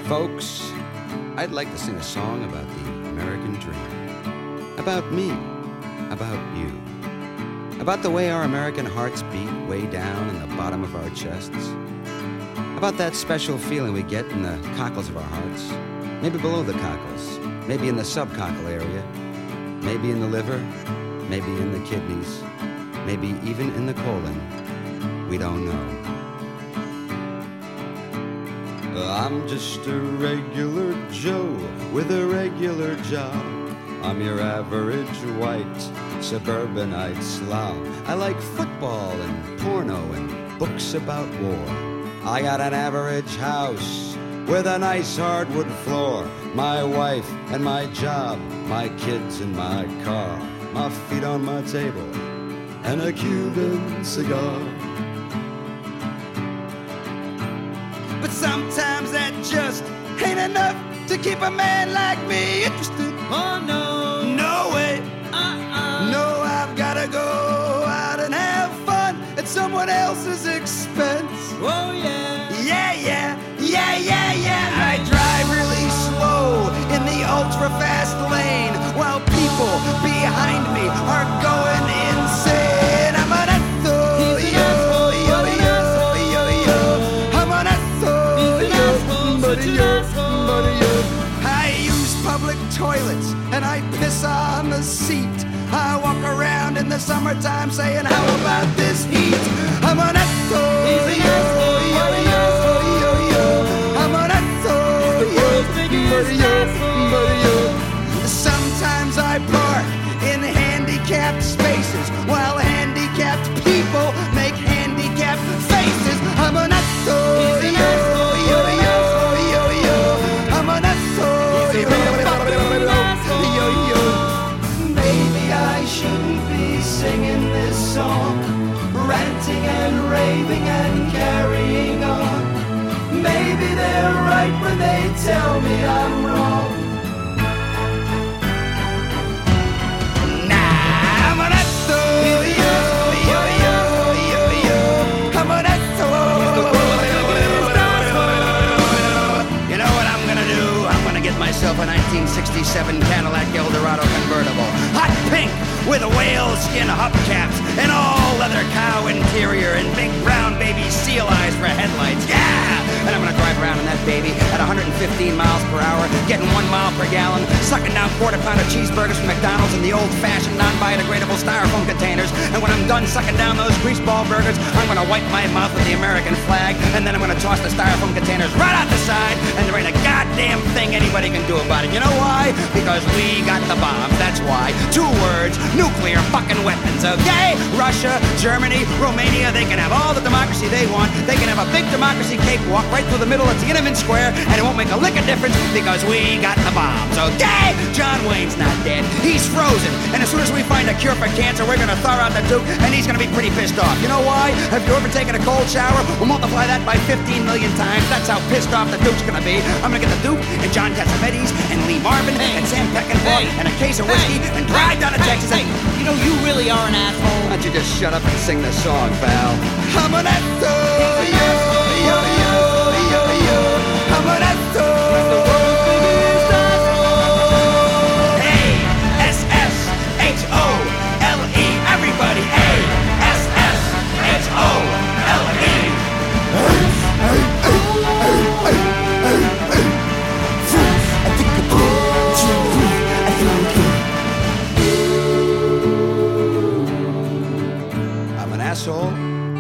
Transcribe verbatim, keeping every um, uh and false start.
Folks, I'd like to sing a song about the American dream. About me. About you. About the way our American hearts beat way down in the bottom of our chests. About that special feeling we get in the cockles of our hearts. Maybe below the cockles. Maybe in the subcockle area. Maybe in the liver. Maybe in the kidneys. Maybe even in the colon. We don't know. I'm just a regular Joe with a regular job. I'm your average white suburbanite slob. I like football and porno and books about war. I got an average house with a nice hardwood floor. My wife and my job, my kids and my car, my feet on my table, and a Cuban cigar. But sometimes that just ain't enough to keep a man like me interested. Oh no, no way. Uh-uh. No, I've gotta go out and have fun at someone else's expense. Oh yeah. Yeah, yeah, yeah, yeah, yeah. I drive really slow in the ultra-fast lane while people behind me are going insane. I'm an asshole, yo, yo, yo, yo, yo. I'm an asshole, yo, buddy, yo, buddy, yo. I use public toilets and I piss on the seat. I walk around in the summertime saying, how about this heat? I'm an asshole, yo, yo, yo, yo, yo. I'm an asshole, yo, buddy, yo, buddy, yo. Sometimes I park in handicapped spaces while handicapped people make handicapped faces. I'm an asshole, yo, yo, yo, yo, yo. I'm an asshole, yo, yo, yo. Maybe I shouldn't be singing this song, ranting and raving and carrying on. Maybe they're right when they tell me I'm wrong. Nah, I'm an asshole, yo, yo, yo, yo, yo. I'm an asshole. You know what I'm gonna do? I'm gonna get myself a nineteen sixty-seven Cadillac Eldorado convertible, hot pink with whale skin hubcaps, an all-leather cow interior, and big brown baby seal eyes for headlights. Yeah! And I'm gonna drive around in that baby at one hundred fifteen miles per hour, getting one mile per gallon, sucking down quarter-pounder cheeseburgers from McDonald's in the old-fashioned non-biodegradable styrofoam containers. And when I'm done sucking down those greaseball burgers, I'm gonna wipe my mouth with the American flag, and then I'm gonna toss the styrofoam containers right out the side, and there ain't a goddamn thing anybody can do about it. You know why? Because we got the bombs, that's why. Two words, nuclear fucking weapons, okay? Russia, Germany, Romania, they can have all the democracy they want. They can have a big democracy cakewalk right through the middle of Tiananmen Square, and it won't make a lick of difference because we got the bombs, okay? John Wayne's not dead, he's frozen, and as soon as we find a cure for cancer, we're gonna thaw out the Duke, and he's gonna be pretty pissed off. You know why? Have you ever taken a cold shower? We'll multiply that by fifteen million times. That's how pissed off the Duke's gonna be. I'm gonna get the Duke and John Cassavetes and Lee Marvin hey. and Sam Peckinpah hey. and a case of whiskey hey. and drive down to hey. Texas. Hey. You know, you really are an asshole. Why don't you just shut up and sing the song, pal? I'm an asshole, yeah.